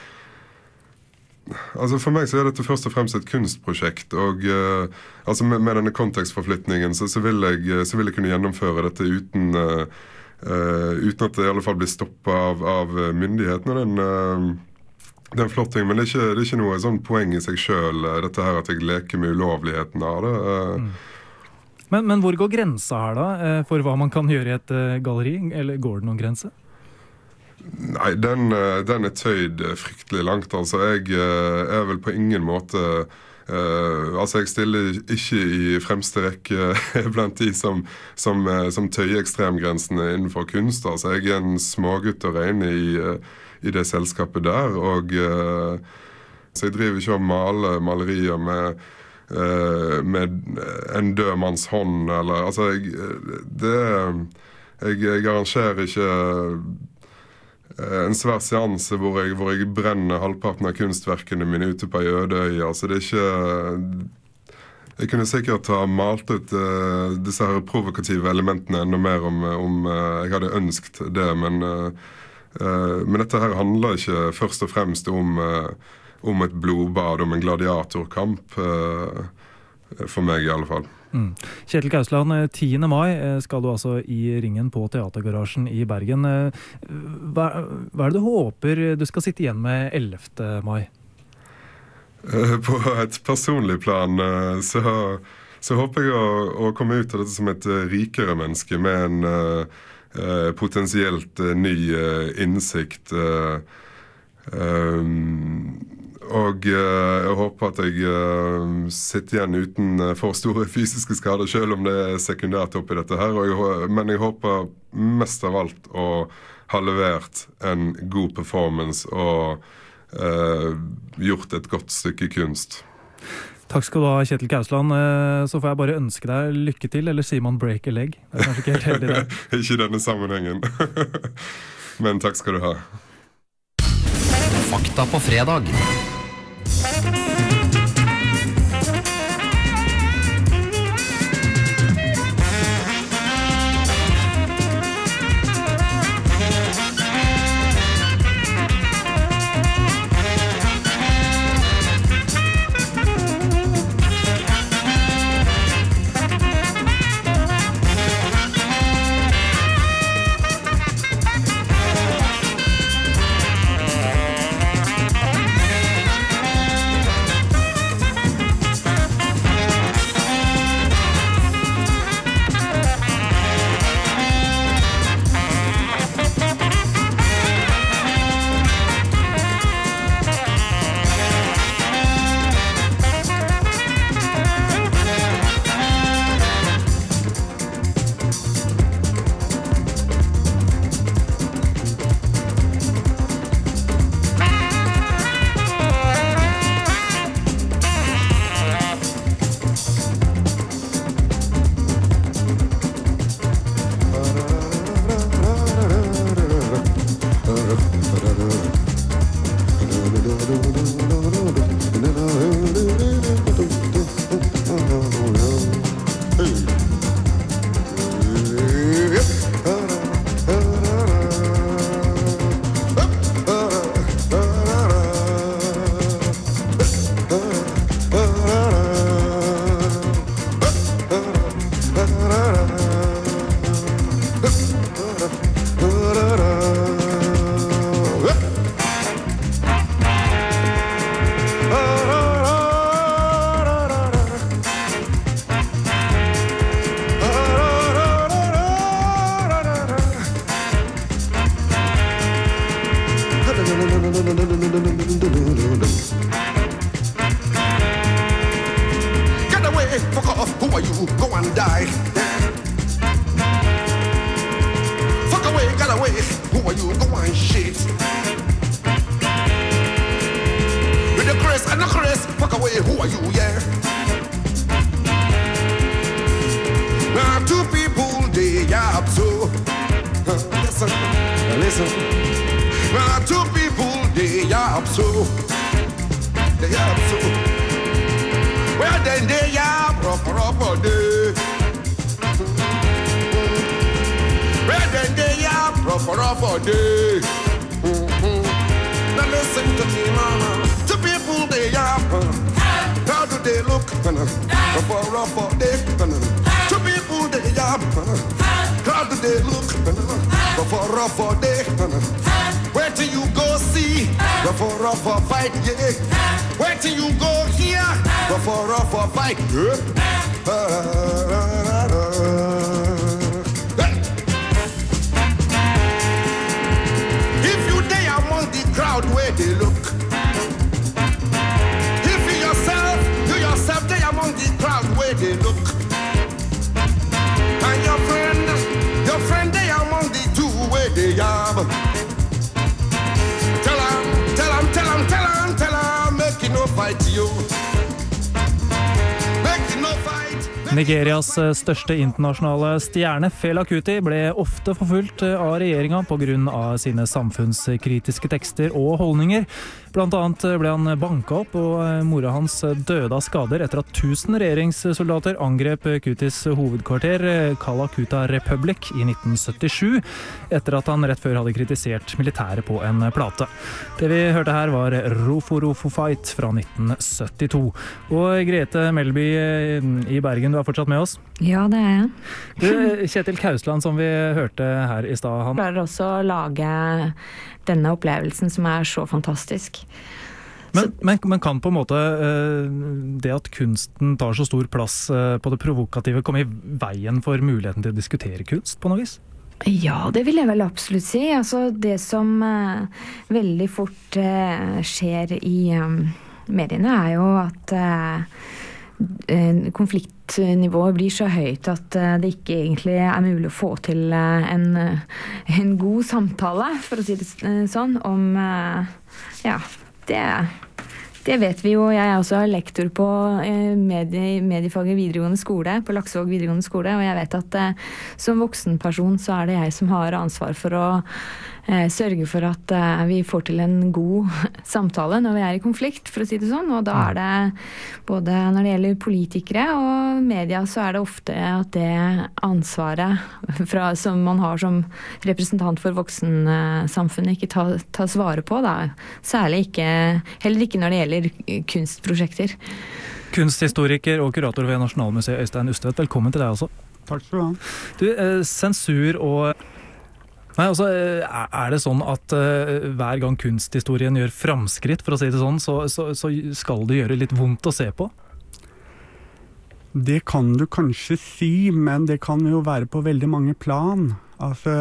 altså for meg så er dette først og fremst et kunstprosjekt, og uh, altså med, med denne kontekstforflytningen så, så, vil jeg, så vil jeg kunne gjennomføre dette uten uh, Uh, uten at det i alle fall blir stoppet av, av myndighetene. Den, uh, det er en flott ting, men det er ikke, det er ikke noe sånn poeng i seg selv, uh, dette her at jeg leker med ulovligheten av det. Uh. Mm. Men, men hvor går grensa her da, uh, for hva man kan gjøre i et uh, galleri, eller går det noen grense? Nei, den, uh, den er tøyd fryktelig langt, altså. Jeg uh, er vel på ingen måte... Uh, altså jeg stiller ikke i fremste rekke blant de som, som, uh, som tøyer ekstremgrensene innenfor kunst. Altså jeg er en smågutt å regne i, uh, i det selskapet der, og uh, så jeg driver ikke å male malerier med, uh, med en død manns hånd, eller altså jeg, det, jeg, jeg arrangerer ikke en svær seanse hvor jeg, hvor jeg brenner halvparten av kunstverkene mine ute på ei øde øy. Altså det er ikke... Jeg kunne sikkert ha malt ut uh, disse her provokative elementene enda mer om, om uh, jeg hadde ønsket det, men, uh, uh, men dette her handler ikke først og fremst om, uh, om et blodbad, om en gladiatorkamp, uh, for meg i alle fall. Mm. Kjetil Kausland, tiende mai skal du altså i ringen på Teatergarasjen i Bergen. Hva, hva er det du håper du skal sitte igjen med ellevte mai? På et personlig plan så, så håper jeg å, å komme ut av dette som et rikere menneske med en uh, potensielt uh, ny uh, innsikt. Uh, um, Og uh, jeg håper at jeg uh, sitter igjen uten uh, for store fysiske skader, selv om det er sekundært oppi dette her. Og jeg, men jeg håper mest av alt å ha levert en god performance og uh, gjort et godt stykke kunst. Takk skal du ha, Kjetil Kausland. Så får jeg bare ønske deg lykke til, eller sier man break a leg? Det er kanskje ikke helt heldig det. Ikke i denne sammenhengen. Men takk skal du ha. Fakta på fredag. Get away, fuck off, who are you? Go and die. Fuck away, get away, who are you? Go and shit. With the Chris and the Chris, fuck away, who are you? Yeah. Now two people, they up so. Listen, listen. Now two people, they up so. They up so. Well then they are proper proper day. Well then they are proper proper day. Now listen to me, mama. Two people they are. How do they look? Proper proper day. Two people they are. How do they look? Proper proper day. Where till you go see? Proper proper fight, yeah. Where till you go here? Rougher, rougher fight. Yeah. Hey. If you day among the crowd where they look. If you yourself, you yourself day among the crowd where they look. And your friend, your friend day among the two where they are. Tell him, tell him, tell him, tell him, tell him, make it no fight you. Nigerias største internasjonale stjerne, Fela Kuti, ble ofte forfulgt av regjeringen på grunn av sine samfunnskritiske tekster og holdninger. Blant annet ble han banket opp, og mora hans døde av skader etter at tusen regjeringssoldater angrep Kutis hovedkvarter, Kalakuta Republic, i nitten syttisju, etter at han rett før hadde kritisert militæret på en plate. Det vi hørte her var Rofo Rofo Fight fra nitten syttito. Og Grete Melby i Bergen, du er fortsatt med oss? Ja, det er jeg. Du, Kjetil Kausland, som vi hørte her i stad, han klarer også å lage denne opplevelsen som er så fantastisk. Men, men, men kan på en måte det at kunsten tar så stor plass på det provokative komme i veien for muligheten til å diskutere kunst på noe vis? Ja, det vil jeg vel absolutt si. Altså, det som uh, veldig fort uh, skjer i um, mediene er jo at uh, konfliktnivået blir så høyt at det ikke egentlig er mulig å få til en, en god samtale, for å si det sånn, om ja, det, det vet vi jo. Jeg er også lektor på medie, mediefaget videregående skole, på Laksevåg videregående skole, og jeg vet at som voksenperson så er det jeg som har ansvar for å sørge for at vi får til en god samtale når vi er i konflikt, for å si det sånn. Og da er det, både når det gjelder politikere og media, så er det ofte at det ansvaret fra, som man har som representant for voksensamfunnet, ikke ta, tas vare på. Da. Særlig ikke, heller ikke når det gjelder kunstprosjekter. Kunsthistoriker og kurator ved Nasjonalmuseet, Øystein Ustvedt, velkommen til deg også. Takk skal du ha. Du, sensur og Nei, altså, er det sånn at uh, hver gang kunsthistorien gjør framskritt, for å si det sånn, så, så, så skal det gjøre litt vondt å se på? Det kan du kanskje si, men det kan jo være på veldig mange plan. Altså,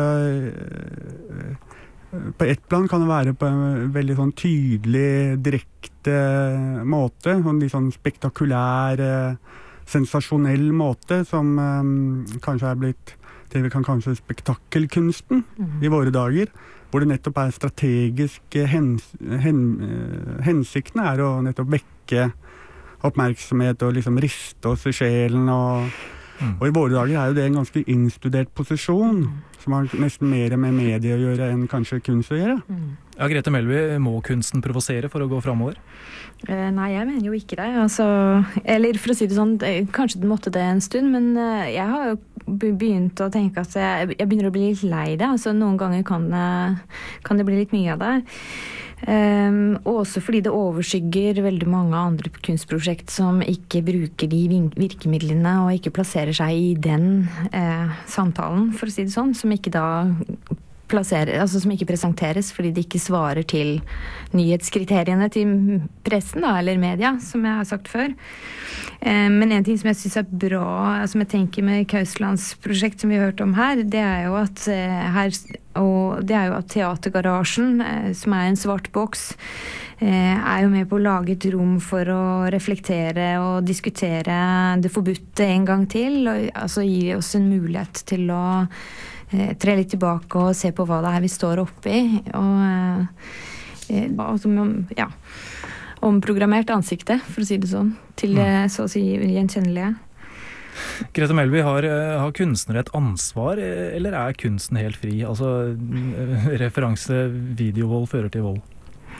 på ett plan kan det være på en veldig sånn tydelig, direkte måte, sånn litt sånn spektakulær, sensasjonell måte, som um, kanskje er blitt det vi kan kanskje spektakkelkunsten mm. i våre dager, hvor det nettopp er strategisk hens, hen, hensikten er å nettopp vekke oppmerksomhet og liksom riste oss i sjelen. Og, mm. og i våre dager er jo det en ganske innstudert posisjon, mm. som har nesten mer med medie å gjøre enn kanskje kunst å gjøre. Mm. Ja, Grete Melby, må kunsten provosere for å gå fremover? Eh, nei, jeg mener jo ikke det. Altså, eller for å si det sånn, kanskje det måtte det en stund, men jeg har jo begynt å tenke at jeg, jeg begynner å bli litt lei det. Altså, noen ganger kan det, kan det bli litt mye av det. Um, og også fordi det overskygger veldig mange andre kunstprosjekt som ikke bruker de virkemidlene og ikke plasserer seg i den eh, samtalen, for å si det sånn, som ikke da plasserer, altså som ikke presenteres fordi de ikke svarer til nyhetskriteriene til pressen da, eller media, som jeg har sagt før. Eh, men en ting som jeg synes er bra, som jeg tenker med Kauslands prosjekt som vi har hørt om her, det er jo at eh, her, og det er jo at Teatergarasjen, eh, som er en svart boks, eh, er jo med på å lage et rom for å reflektere og diskutere det forbudte en gang til, og altså gi oss en mulighet til å tre litt tilbake og se på hva det er vi står oppe i, og, og ja, omprogrammert ansiktet, for å si det sånn, til så å si gjenkjennelige. Grete Melby, har, har kunstnere et ansvar, eller er kunsten helt fri? Altså, referanse videovold fører til vold.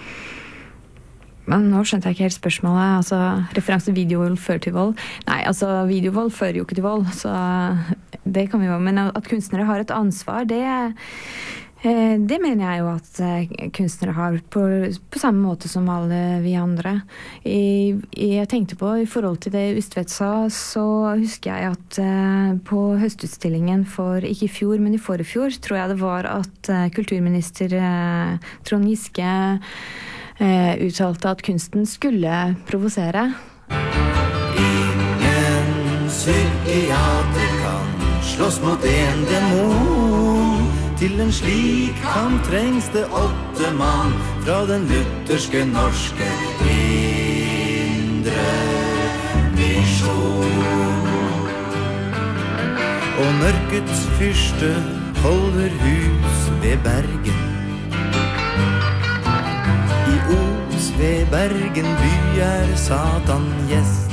Men nå skjønte jeg ikke helt spørsmålet, altså referanse videovold fører til vold. Nei, altså videovold fører jo ikke til vold, så det kan vi jo, men at kunstnere har et ansvar, det, det mener jeg jo at kunstnere har på, på samme måte som alle vi andre. I, jeg tenkte på, i forhold til det Ustvedt sa, så husker jeg at på høstutstillingen for, ikke i fjor, men i forfjor, tror jeg det var at kulturminister Trond Giske Uh, uttalte at kunsten skulle provosere. Ingen psykiater kan slåss mot en demon. Til en slik kamp trengs det åtte mann fra den lutherske norske indre misjon. Og mørkets fyrste holder hus ved Bergen. Ved Bergen by er Satan gjest.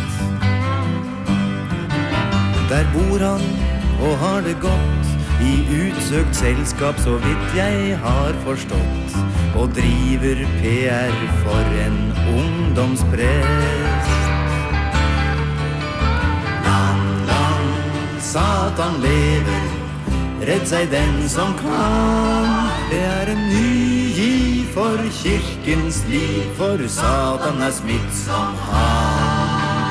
Der bor han og har det godt i utsøkt selskap, så vidt jeg har forstått, og driver P R for en ungdomsprest. Land, land, Satan lever, redd seg den som kan. Det er en ny giv for kirkens liv, for Satan er smittsom han.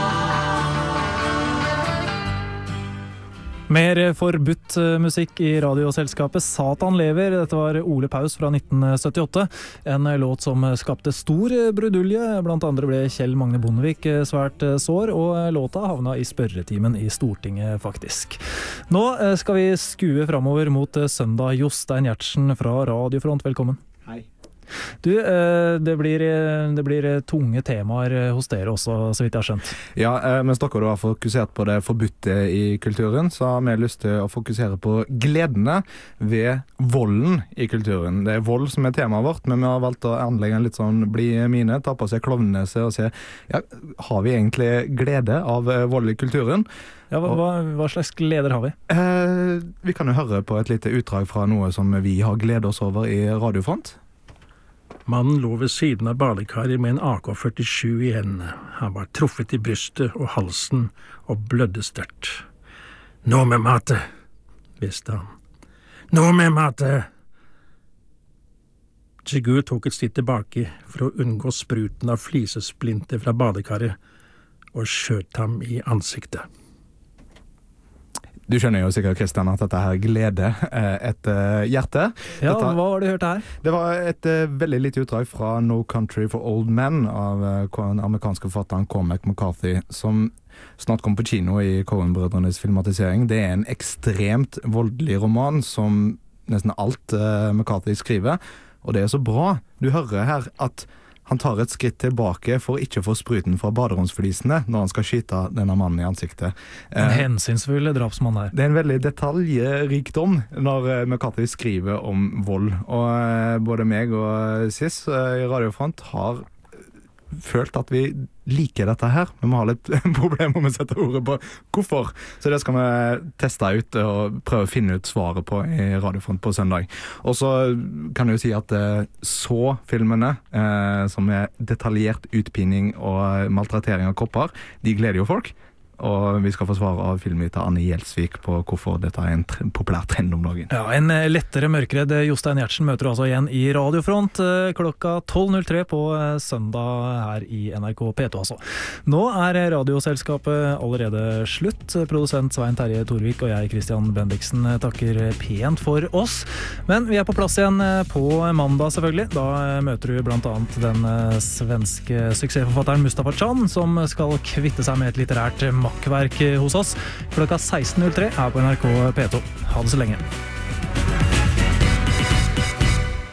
Mer forbudt musikk i radioselskapet Satan lever. Dette var Ole Paus fra nitten syttiåtte. En låt som skapte stor brudulje. Blant andre ble Kjell Magne Bondevik svært sår, og låta havna i spørretimen i Stortinget faktisk. Nå skal vi skue fremover mot søndag. Jostein Gjertsen fra Radiofront, velkommen. Hei. Du, det blir, det blir tunge temaer hos dere også, så vidt jeg har skjønt. Ja, mens dere har fokusert på det forbudte i kulturen, så har vi lyst til å fokusere på gledene ved volden i kulturen. Det er vold som er temaet vårt, men vi har valgt å anlegge en litt sånn bli mine, ta på seg klovnenese og se, ja, har vi egentlig glede av vold i kulturen? Ja, hva, hva, hva slags gleder har vi? Eh, vi kan jo høre på et lite utdrag fra noe som vi har gledet oss over i Radiofront. Mannen lå ved siden av badekaret med en A K førtisju i hendene. Han var truffet i brystet og halsen og blødde sterkt. Nå med matet, visste han. Nå med matet! Jigur tok et skritt tilbake for å unngå spruten av flisesplinter fra badekaret og skjøt ham i ansiktet. Du skjønner jo sikkert, Kristian, at dette her gleder et hjerte. Ja, dette, hva har du hørt her? Det var et veldig lite utdrag fra No Country for Old Men av den amerikanske forfatteren Cormac McCarthy, som snart kom på kino i Coen-brødrenes filmatisering. Det er en ekstremt voldelig roman som nesten alt McCarthy skriver, og det er så bra. Du hører her at han tar et skritt tilbake for ikke å få spruten fra baderomsflisene når han skal skyte denne mannen i ansiktet. En hensynsfull drapsmann her. Det er en veldig detaljrikdom når McCarthy skriver om vold. Og både meg og Sis i Radiofront har følt at vi liker dette her, men vi har litt problemer med å sette ordet på hvorfor. Så det skal vi teste ut og prøve å finne ut svaret på i Radiofront på søndag. Og så kan jeg jo si at så filmene, eh, som er detaljert utpining og maltrattering av kopper, de gleder jo folk. Og vi skal få svar av filmviter Anne Gjelsvik på hvorfor dette er en tre- populær trend om dagen. Ja, en lettere mørkredd Jostein Gjertsen møter altså igjen i Radiofront klokka tolv null tre på søndag her i N R K P to. Altså. Nå er Radioselskapet allerede slutt. Produsent Svein Terje Torvik og jeg, Christian Bendiksen, takker pent for oss. Men vi er på plass igjen på mandag selvfølgelig. Da møter du blant annet den svenske suksessforfatteren Mustafa Can, som skal kvitte seg med et litterært makkverk hos oss klokka seksten null tre her på N R K P to. Ha det så lenge.